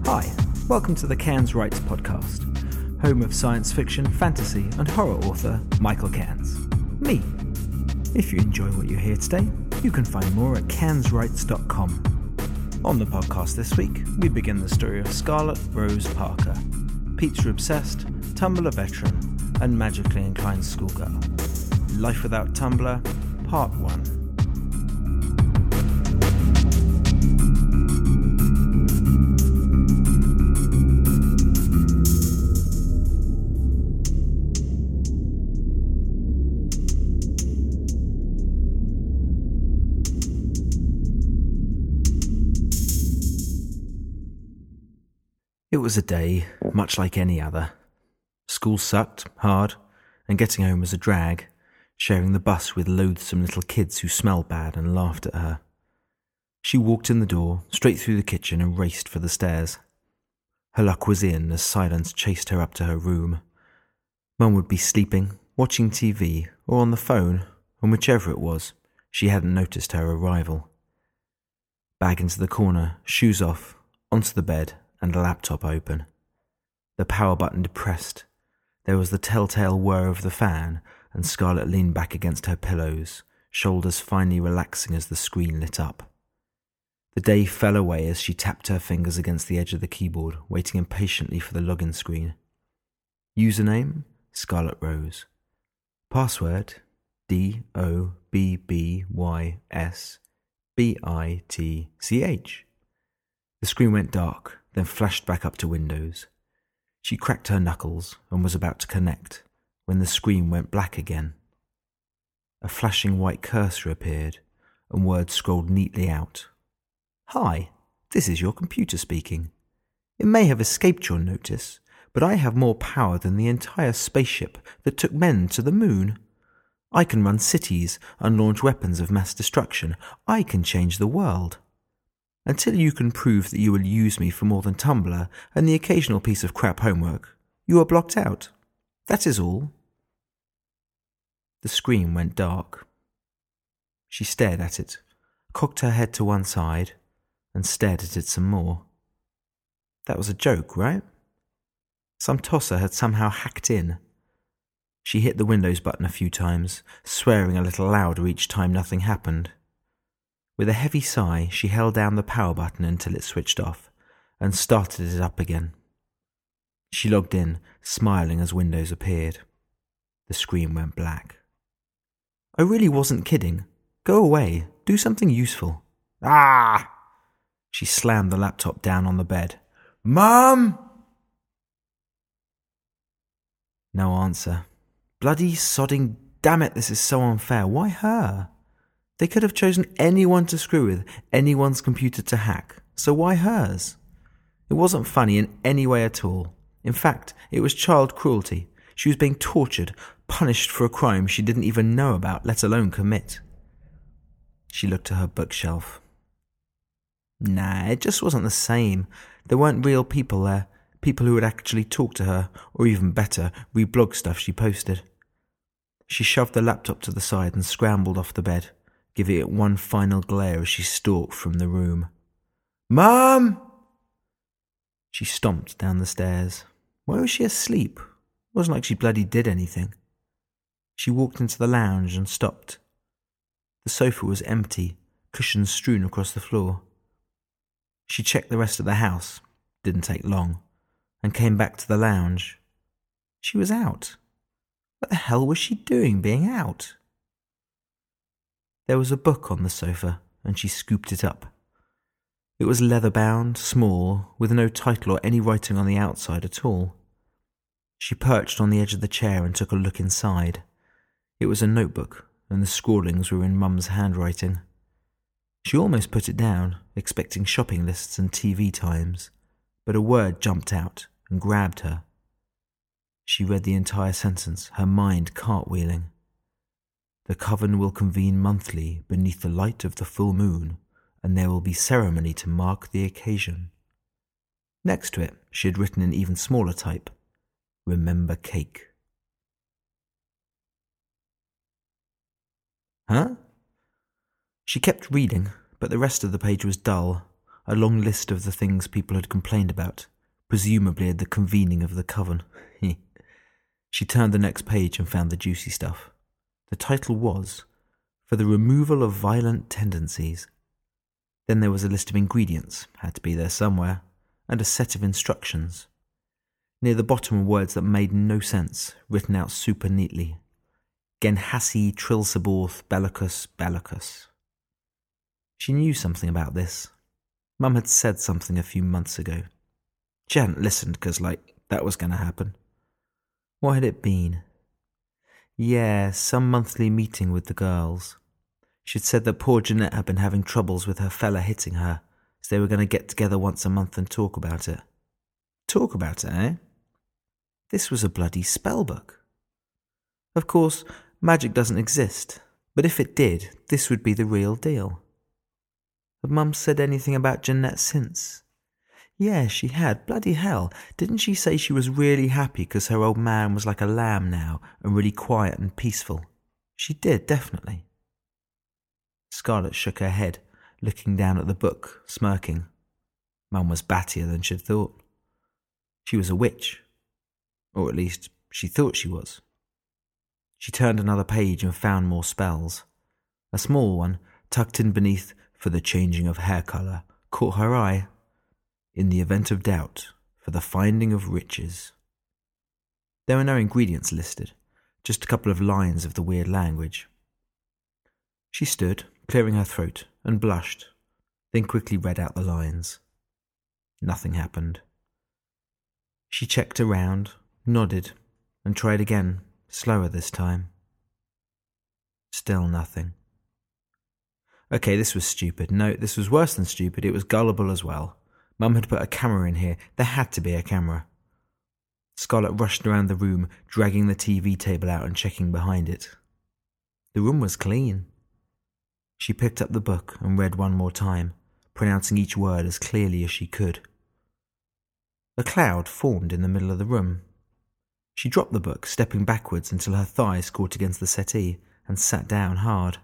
Hi, welcome to the Cairns Writes podcast, home of science fiction, fantasy and horror author Michael Cairns. Me. If you enjoy what you hear today, you can find more at cairnswrites.com. On the podcast this week, we begin the story of Scarlett Rose Parker, pizza-obsessed, Tumblr veteran and magically inclined schoolgirl. Life Without Tumblr, Part 1. It was a day much like any other. School sucked hard, and getting home was a drag, sharing the bus with loathsome little kids who smelled bad and laughed at her. She walked in the door, straight through the kitchen, and raced for the stairs. Her luck was in as silence chased her up to her room. Mum would be sleeping, watching TV, or on the phone, and whichever it was, she hadn't noticed her arrival. Bag into the corner, shoes off, onto the bed, and a laptop open. The power button depressed. There was the telltale whir of the fan, and Scarlett leaned back against her pillows, shoulders finally relaxing as the screen lit up. The day fell away as she tapped her fingers against the edge of the keyboard, waiting impatiently for the login screen. Username, Scarlett Rose. Password, DOBBYSBITCH. The screen went dark, then flashed back up to Windows. She cracked her knuckles and was about to connect when the screen went black again. A flashing white cursor appeared and words scrolled neatly out. Hi, this is your computer speaking. It may have escaped your notice, but I have more power than the entire spaceship that took men to the moon. I can run cities and launch weapons of mass destruction. I can change the world. Until you can prove that you will use me for more than Tumblr and the occasional piece of crap homework, you are blocked out. That is all. The screen went dark. She stared at it, cocked her head to one side, and stared at it some more. That was a joke, right? Some tosser had somehow hacked in. She hit the Windows button a few times, swearing a little louder each time nothing happened. With a heavy sigh, she held down the power button until it switched off, and started it up again. She logged in, smiling as Windows appeared. The screen went black. I really wasn't kidding. Go away. Do something useful. Ah! She slammed the laptop down on the bed. Mum! No answer. Bloody sodding damn it, this is so unfair. Why her? They could have chosen anyone to screw with, anyone's computer to hack, so why hers? It wasn't funny in any way at all. In fact, it was child cruelty. She was being tortured, punished for a crime she didn't even know about, let alone commit. She looked at her bookshelf. Nah, it just wasn't the same. There weren't real people there, people who would actually talk to her, or even better, reblog stuff she posted. She shoved the laptop to the side and scrambled off the bed, giving it one final glare as she stalked from the room. Mum! She stomped down the stairs. Why was she asleep? It wasn't like she bloody did anything. She walked into the lounge and stopped. The sofa was empty, cushions strewn across the floor. She checked the rest of the house, didn't take long, and came back to the lounge. She was out. What the hell was she doing being out? There was a book on the sofa, and she scooped it up. It was leather-bound, small, with no title or any writing on the outside at all. She perched on the edge of the chair and took a look inside. It was a notebook, and the scrawlings were in Mum's handwriting. She almost put it down, expecting shopping lists and TV times, but a word jumped out and grabbed her. She read the entire sentence, her mind cartwheeling. The coven will convene monthly beneath the light of the full moon, and there will be ceremony to mark the occasion. Next to it, she had written in even smaller type, Remember cake. Huh? She kept reading, but the rest of the page was dull. a long list of the things people had complained about, presumably at the convening of the coven. She turned the next page and found the juicy stuff. The title was, "For the Removal of Violent Tendencies." Then there was a list of ingredients, had to be there somewhere, and a set of instructions. Near the bottom were words that made no sense, written out super neatly. Genhasi Trilsaborth Bellicus Bellicus. She knew something about this. Mum had said something a few months ago. She hadn't listened because, that was going to happen. What had it been? Yeah, some monthly meeting with the girls. She'd said that poor Jeanette had been having troubles with her fella hitting her, so they were going to get together once a month and talk about it. Talk about it, eh? This was a bloody spell book. Of course, magic doesn't exist, but if it did, this would be the real deal. Had Mum said anything about Jeanette since? Yeah, she had. Bloody hell. Didn't she say she was really happy because her old man was like a lamb now and really quiet and peaceful? She did, definitely. Scarlet shook her head, looking down at the book, smirking. Mum was battier than she'd thought. She was a witch. Or at least, she thought she was. She turned another page and found more spells. A small one, tucked in beneath "For the Changing of Hair Colour," caught her eye. "In the event of doubt, for the finding of riches." There were no ingredients listed, just a couple of lines of the weird language. She stood, clearing her throat, and blushed, then quickly read out the lines. Nothing happened. She checked around, nodded, and tried again, slower this time. Still nothing. Okay, this was stupid. No, this was worse than stupid. It was gullible as well. Mum had put a camera in here. There had to be a camera. Scarlet rushed around the room, dragging the TV table out and checking behind it. The room was clean. She picked up the book and read one more time, pronouncing each word as clearly as she could. A cloud formed in the middle of the room. She dropped the book, stepping backwards until her thighs caught against the settee, and sat down hard.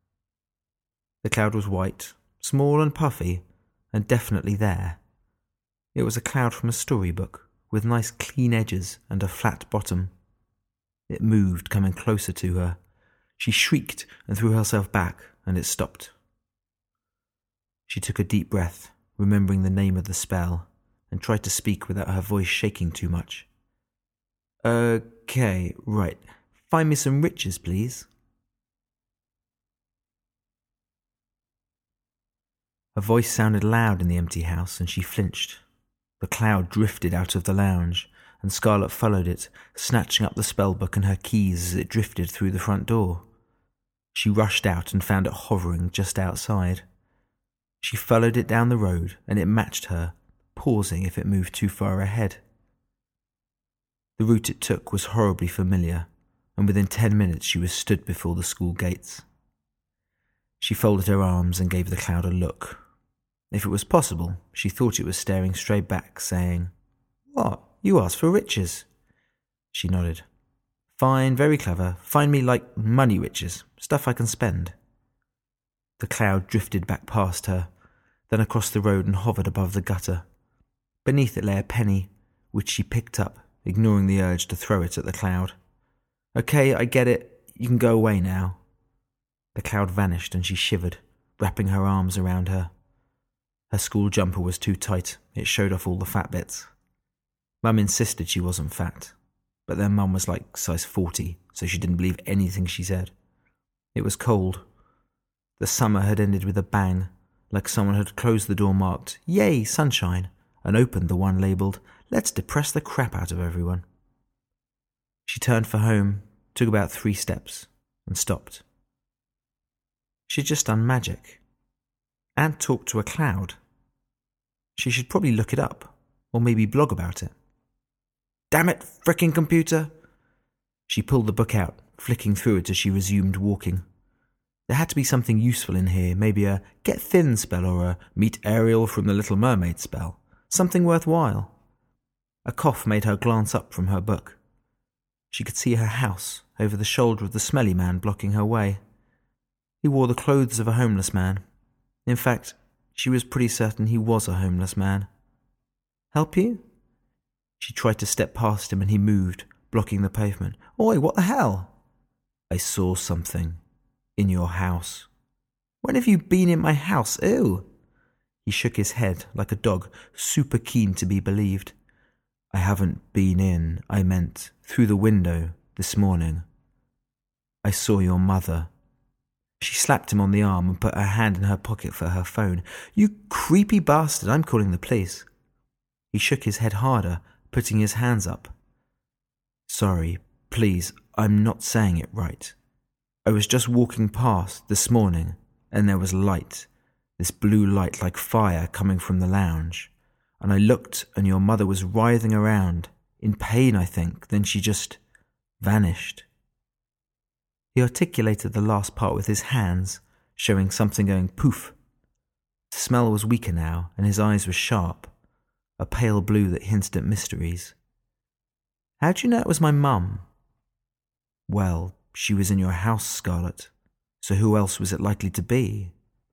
The cloud was white, small and puffy, and definitely there. It was a cloud from a storybook, with nice clean edges and a flat bottom. It moved, coming closer to her. She shrieked and threw herself back, and it stopped. She took a deep breath, remembering the name of the spell, and tried to speak without her voice shaking too much. Okay, right. Find me some riches, please. Her voice sounded loud in the empty house, and she flinched. The cloud drifted out of the lounge, and Scarlet followed it, snatching up the spellbook and her keys as it drifted through the front door. She rushed out and found it hovering just outside. She followed it down the road, and it matched her, pausing if it moved too far ahead. The route it took was horribly familiar, and within 10 minutes she was stood before the school gates. She folded her arms and gave the cloud a look. If it was possible, she thought it was staring straight back, saying, "What? You asked for riches?" She nodded. "Fine, very clever. Find me, money riches, stuff I can spend." The cloud drifted back past her, then across the road and hovered above the gutter. Beneath it lay a penny, which she picked up, ignoring the urge to throw it at the cloud. "Okay, I get it. You can go away now." The cloud vanished and she shivered, wrapping her arms around her. Her school jumper was too tight. It showed off all the fat bits. Mum insisted she wasn't fat, but then Mum was size 40, so she didn't believe anything she said. It was cold. The summer had ended with a bang, like someone had closed the door marked, "Yay, sunshine," and opened the one labelled, "Let's depress the crap out of everyone." She turned for home, took about 3 steps, and stopped. She'd just done magic. And talked to a cloud. She should probably look it up, or maybe blog about it. Damn it, frickin' computer! She pulled the book out, flicking through it as she resumed walking. There had to be something useful in here, maybe a get thin spell or a meet Ariel from the Little Mermaid spell. Something worthwhile. A cough made her glance up from her book. She could see her house over the shoulder of the smelly man blocking her way. He wore the clothes of a homeless man. In fact, She was pretty certain he was a homeless man. Help you? She tried to step past him and he moved, blocking the pavement. Oi, what the hell? I saw something. In your house. When have you been in my house? Ew. He shook his head like a dog, super keen to be believed. I haven't been in, I meant through the window this morning. I saw your mother. She slapped him on the arm and put her hand in her pocket for her phone. You creepy bastard, I'm calling the police. He shook his head harder, putting his hands up. Sorry, please, I'm not saying it right. I was just walking past this morning, and there was light, this blue light like fire coming from the lounge, and I looked and your mother was writhing around, in pain I think, then she just vanished. He articulated the last part with his hands, showing something going poof. The smell was weaker now, and his eyes were sharp, a pale blue that hinted at mysteries. How'd you know it was my mum? Well, she was in your house, Scarlett, so who else was it likely to be?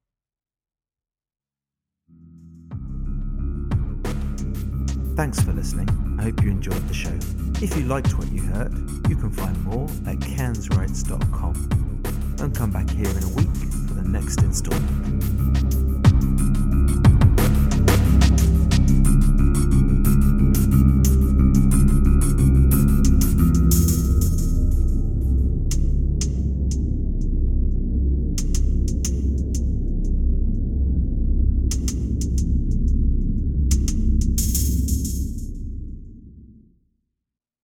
Thanks for listening. I hope you enjoyed the show. If you liked what you heard, you can find more at cairnswrites.com and come back here in a week for the next installment.